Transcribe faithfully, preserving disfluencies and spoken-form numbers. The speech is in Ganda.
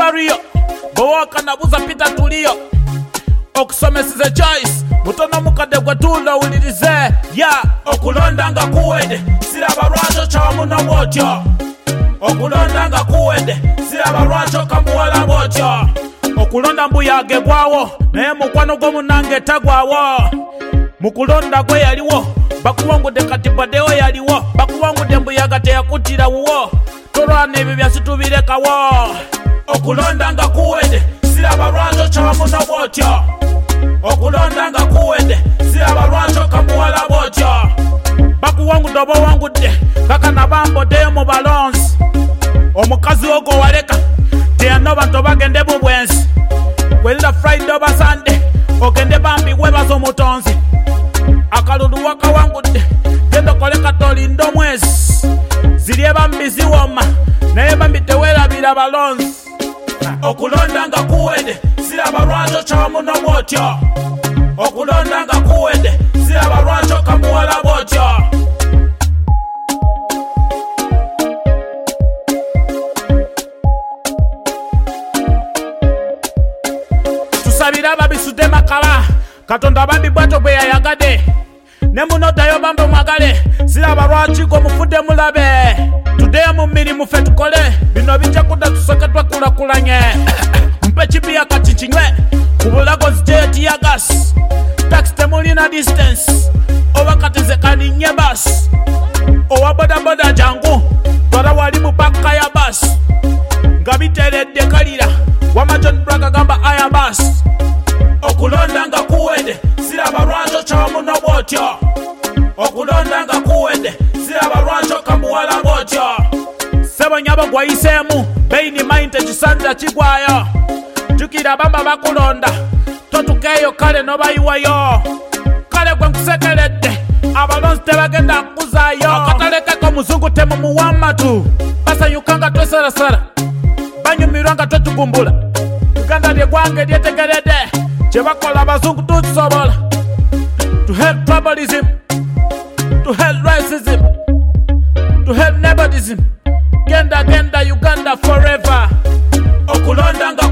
bariyo bowoka nabuza pita tuliyo okusomesize choice mutono mukadde gwe tulowulirize ya okulonda nga kuwedde siraba lwakyo kyamuno bwotyo okulonda nga kuwedde siraba lwakyo kamuwala bwotyo okulonda mbuyagebwawo naye mukwano gw'omunange tagwawo mukulonda gwe yaliwo bakuwangudde kati baddewo yaliwo bakuwangudde mbuyaga teyakutira wuwo tolwana ebyo byasitubirekawo okulonda nga kuwedde siraba lwakyo kyamuno bwotyo okulonda nga kuwedde siraba lwakyo kamuwala bwotyo bakuwangudde oba owangudde kakana bamboddeyo mu balonzi omukazi ogwo waleka teyanoba nti obagende mu bwensi welira friday oba sande ogende bambi webaza omutonzi akalulu wakawangudde genda okoleka tolinda omwezi ziri ebambi ziwoma naye bambi tewerabira balonzi okulonda nga kuwedde siraba lwakyo kyamuno bwotyo okulonda nga kuwedde siraba lwakyo kamuwala bwotyo tusabira ababisudde makala katonda bambi bwato bwe yayagadde ne munodayo bambi omwagale siraba lwaki gwe mufudde mulabe tuddeyo mu mirimu ffe tukole bino bijja kudda tusoke twekulakulanye mpe kibiya kati kinywe ku bulago nzijeyo tiyagasi taxi temulina distance oba kati ze kaninnye basi owa bodaboda jangu twala wali mu paka ya basi nga biteredde kalira wama john braga gamba aya basi okulonda nga kuwedde siraba lwakyo kyamuno bwotyo okulonda nga kuwedde siraba lwakyo kamuwala bwotyo sebo nyabo gwayiseemu beini mainte kisanda kigwayo jukira bamba bakulonda totukeeyo kale nobayiwayo kale gwe nkusekeredde abalonzi tebagenda nkuzaayo akatalekeko muzungu temumuwamatu basanyuka nga twesalasala banyumirwa nga twetugumbula uganda lyegwange lyetegeredde kyebakola abazungu tukisobola to help tribalism, to help racism, to help nepotism. Genda genda Uganda forever. Okulonda nga